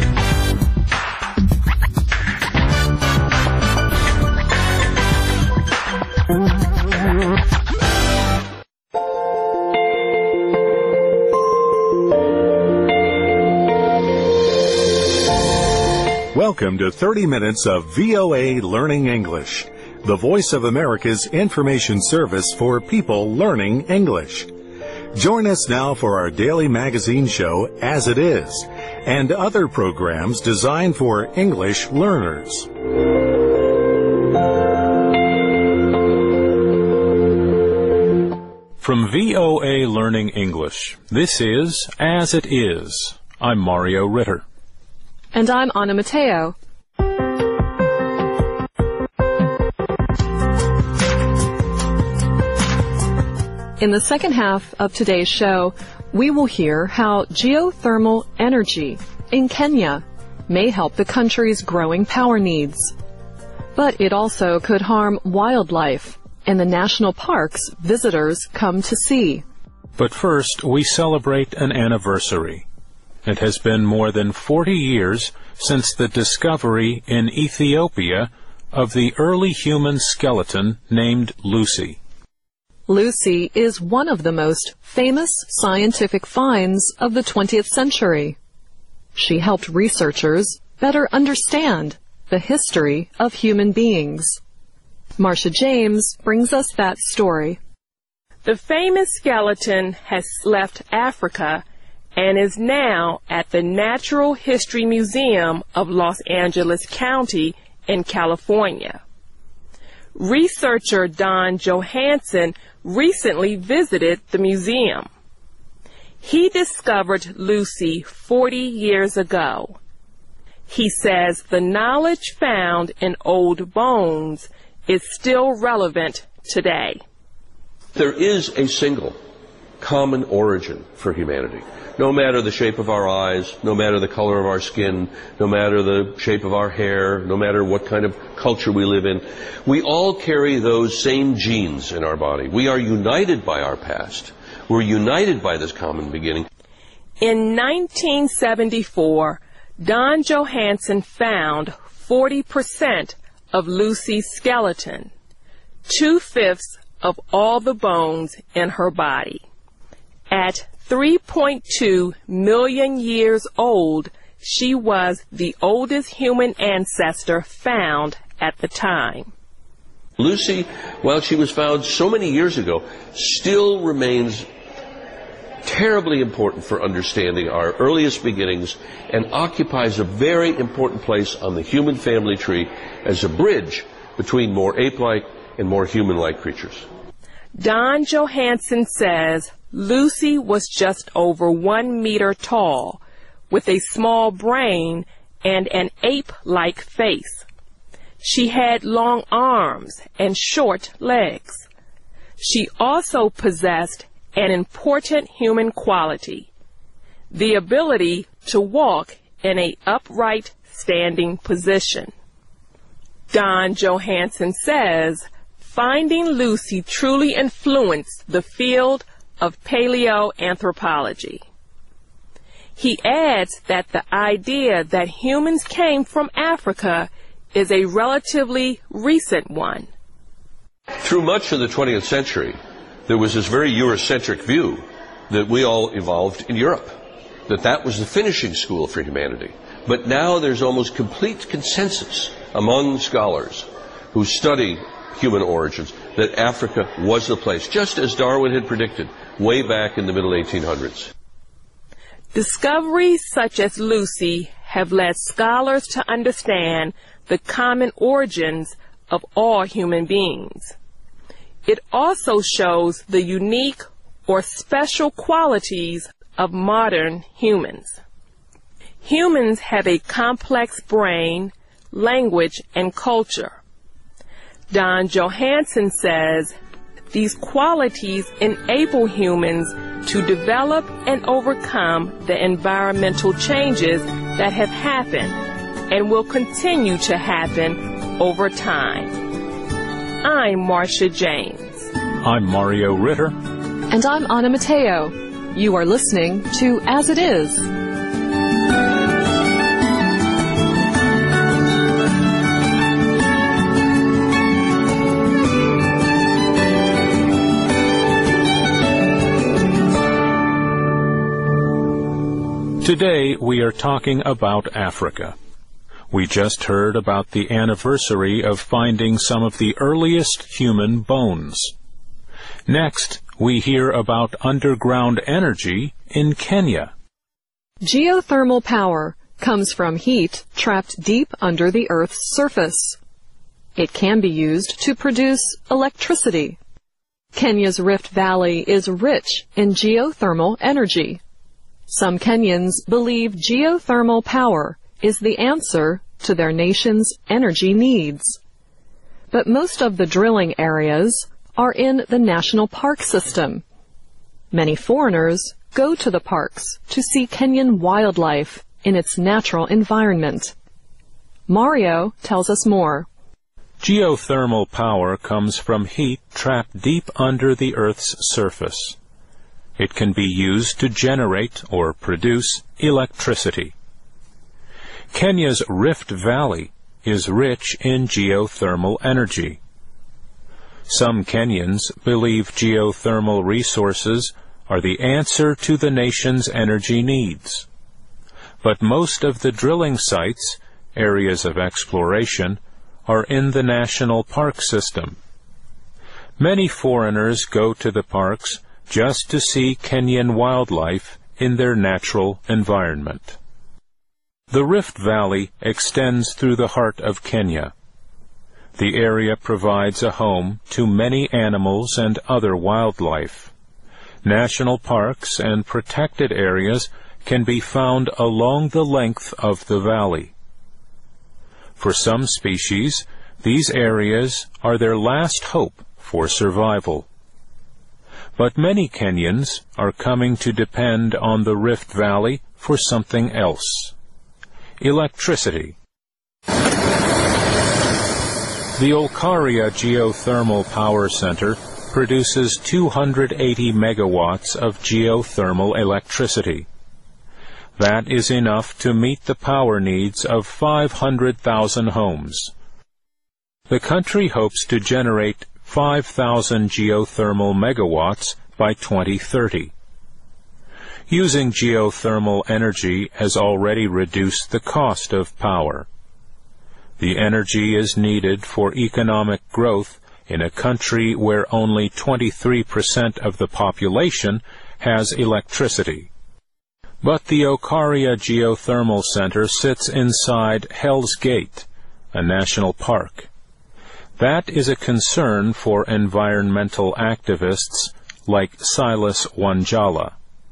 Welcome to 30 minutes of VOA Learning English, the Voice of America's information service for people learning English. Join us now for our daily magazine show, As It Is, and other programs designed for English learners. From VOA Learning English, this is As It Is. I'm Mario Ritter. And I'm Anna Matteo. In the second half of today's show, we will hear how geothermal energy in Kenya may help the country's growing power needs. But it also could harm wildlife and the national parks visitors come to see. But first, we celebrate an anniversary. It has been more than 40 years since the discovery in Ethiopia of the early human skeleton named Lucy. Lucy is one of the most famous scientific finds of the 20th century. She helped researchers better understand the history of human beings. Marcia James brings us that story. The famous skeleton has left Africa and is now at the Natural History Museum of Los Angeles County in California. Researcher Don Johanson recently visited the museum. He discovered Lucy 40 years ago. He says the knowledge found in old bones is still relevant today. There is a single common origin for humanity. No matter the shape of our eyes, no matter the color of our skin, no matter the shape of our hair, no matter what kind of culture we live in, we all carry those same genes in our body. We are united by our past. We're united by this common beginning. In 1974, Don Johanson found 40% of Lucy's skeleton, 2/5 of all the bones in her body. At 3.2 million years old, she was the oldest human ancestor found at the time. Lucy, while she was found so many years ago, still remains terribly important for understanding our earliest beginnings and occupies a very important place on the human family tree as a bridge between more ape-like and more human-like creatures. Don Johanson says Lucy was just over 1 meter tall, with a small brain and an ape-like face. She had long arms and short legs. She also possessed an important human quality, the ability to walk in an upright standing position. Don Johanson says finding Lucy truly influenced the field of paleoanthropology. He adds that the idea that humans came from Africa is a relatively recent one. Through much of the 20th century, there was this very Eurocentric view that we all evolved in Europe, that was the finishing school for humanity. But now there's almost complete consensus among scholars who study human origins that Africa was the place, just as Darwin had predicted way back in the middle 1800s. Discoveries such as Lucy have led scholars to understand the common origins of all human beings. It also shows the unique or special qualities of modern humans. Humans have a complex brain, language, and culture. Don Johanson says these qualities enable humans to develop and overcome the environmental changes that have happened and will continue to happen over time. I'm Marcia James. I'm Mario Ritter. And I'm Anna Matteo. You are listening to As It Is. Today we are talking about Africa. We just heard about the anniversary of finding some of the earliest human bones. Next, we hear about underground energy in Kenya. Geothermal power comes from heat trapped deep under the Earth's surface. It can be used to produce electricity. Kenya's Rift Valley is rich in geothermal energy. Some Kenyans believe geothermal power is the answer to their nation's energy needs. But most of the drilling areas are in the national park system. Many foreigners go to the parks to see Kenyan wildlife in its natural environment. Mario tells us more. Geothermal power comes from heat trapped deep under the Earth's surface. It can be used to generate or produce electricity. Kenya's Rift Valley is rich in geothermal energy. Some Kenyans believe geothermal resources are the answer to the nation's energy needs. But most of the drilling sites, areas of exploration, are in the national park system. Many foreigners go to the parks just to see Kenyan wildlife in their natural environment. The Rift Valley extends through the heart of Kenya. The area provides a home to many animals and other wildlife. National parks and protected areas can be found along the length of the valley. For some species, these areas are their last hope for survival. But many Kenyans are coming to depend on the Rift Valley for something else: electricity. The Olkaria Geothermal Power Center produces 280 megawatts of geothermal electricity. That is enough to meet the power needs of 500,000 homes. The country hopes to generate 5,000 geothermal megawatts by 2030. Using geothermal energy has already reduced the cost of power. The energy is needed for economic growth in a country where only 23% of the population has electricity. But the Olkaria Geothermal Center sits inside Hell's Gate, a national park. That is a concern for environmental activists like Silas Wanjala.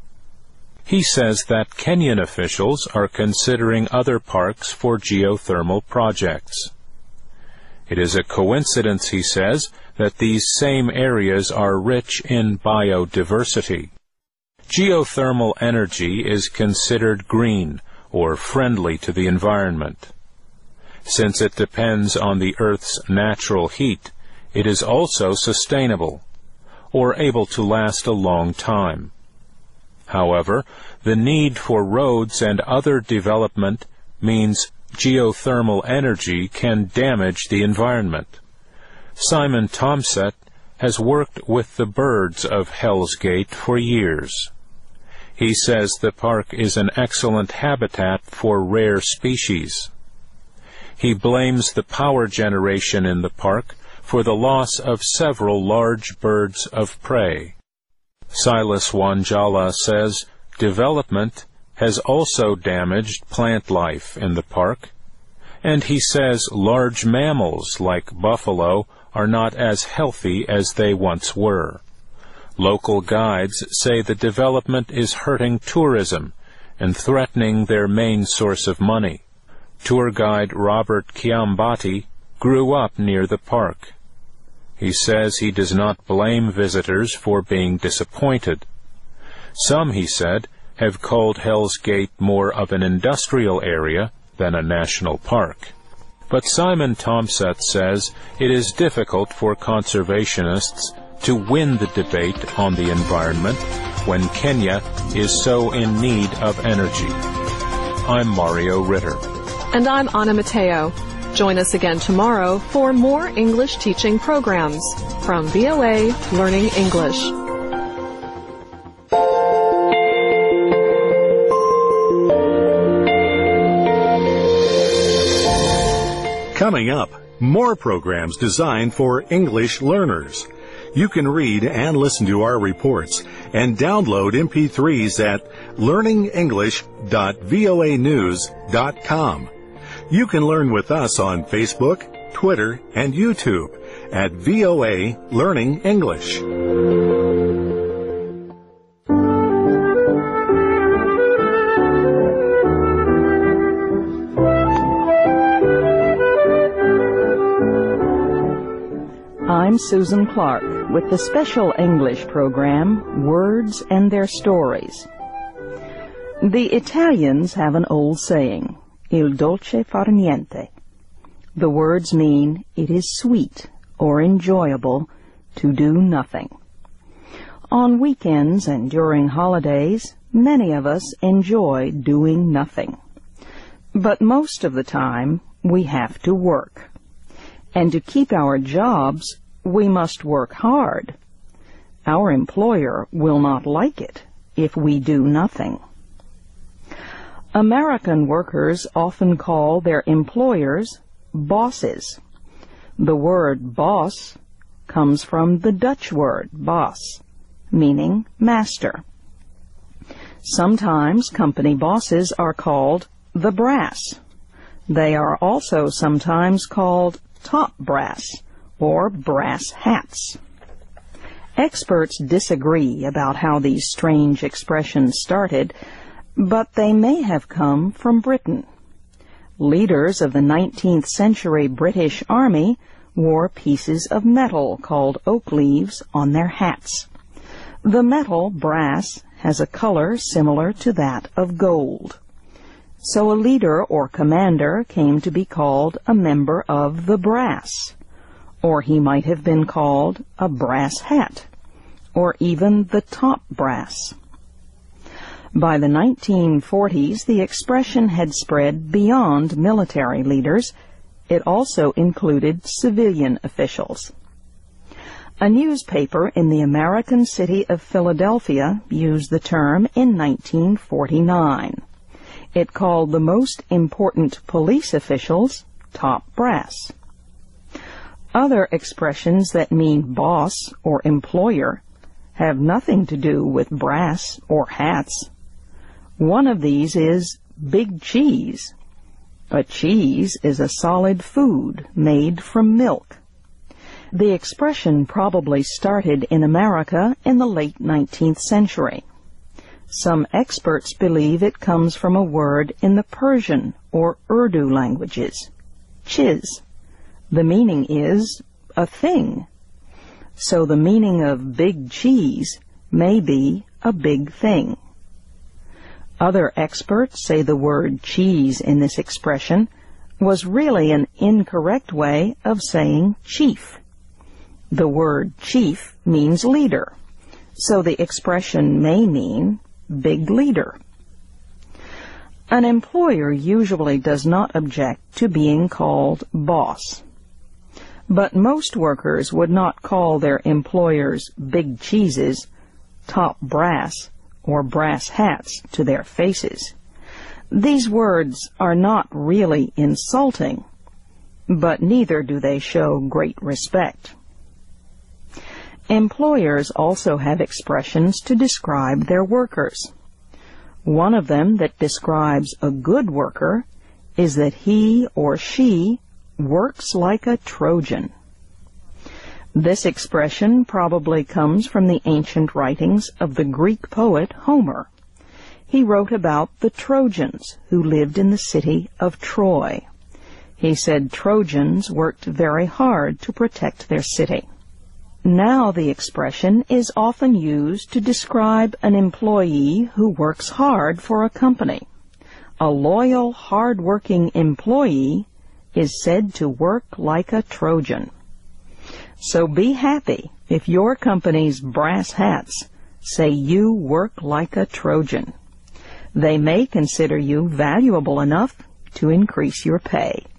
He says that Kenyan officials are considering other parks for geothermal projects. It is a coincidence, he says, that these same areas are rich in biodiversity. Geothermal energy is considered green or friendly to the environment. Since it depends on the Earth's natural heat, it is also sustainable, or able to last a long time. However, the need for roads and other development means geothermal energy can damage the environment. Simon Tomset has worked with the birds of Hell's Gate for years. He says the park is an excellent habitat for rare species. He blames the power generation in the park for the loss of several large birds of prey. Silas Wanjala says development has also damaged plant life in the park, and he says large mammals like buffalo are not as healthy as they once were. Local guides say the development is hurting tourism and threatening their main source of money. Tour guide Robert Kiambati grew up near the park. He says he does not blame visitors for being disappointed. Some, he said, have called Hell's Gate more of an industrial area than a national park. But Simon Tomset says it is difficult for conservationists to win the debate on the environment when Kenya is so in need of energy. I'm Mario Ritter. And I'm Anna Mateo. Join us again tomorrow for more English teaching programs from VOA Learning English. Coming up, more programs designed for English learners. You can read and listen to our reports and download MP3s at learningenglish.voanews.com. You can learn with us on Facebook, Twitter, and YouTube at VOA Learning English. I'm Susan Clark with the special English program, Words and Their Stories. The Italians have an old saying, il dolce far niente. The words mean it is sweet or enjoyable to do nothing. On weekends and during holidays, many of us enjoy doing nothing. But most of the time, we have to work. And to keep our jobs, we must work hard. Our employer will not like it if we do nothing. American workers often call their employers bosses. The word boss comes from the Dutch word baas, meaning master. Sometimes company bosses are called the brass. They are also sometimes called top brass or brass hats. Experts disagree about how these strange expressions started, but they may have come from Britain. Leaders of the 19th century British Army wore pieces of metal called oak leaves on their hats. The metal, brass, has a color similar to that of gold. So a leader or commander came to be called a member of the brass, or he might have been called a brass hat, or even the top brass. By the 1940s, the expression had spread beyond military leaders. It also included civilian officials. A newspaper in the American city of Philadelphia used the term in 1949. It called the most important police officials top brass. Other expressions that mean boss or employer have nothing to do with brass or hats. One of these is big cheese. A cheese is a solid food made from milk. The expression probably started in America in the late 19th century. Some experts believe it comes from a word in the Persian or Urdu languages, chiz. The meaning is a thing. So the meaning of big cheese may be a big thing. Other experts say the word cheese in this expression was really an incorrect way of saying chief. The word chief means leader, so the expression may mean big leader. An employer usually does not object to being called boss. But most workers would not call their employers big cheeses, top brass, or brass hats to their faces. These words are not really insulting, but neither do they show great respect. Employers also have expressions to describe their workers. One of them that describes a good worker is that he or she works like a Trojan. This expression probably comes from the ancient writings of the Greek poet Homer. He wrote about the Trojans who lived in the city of Troy. He said Trojans worked very hard to protect their city. Now the expression is often used to describe an employee who works hard for a company. A loyal, hard-working employee is said to work like a Trojan. So be happy if your company's brass hats say you work like a Trojan. They may consider you valuable enough to increase your pay.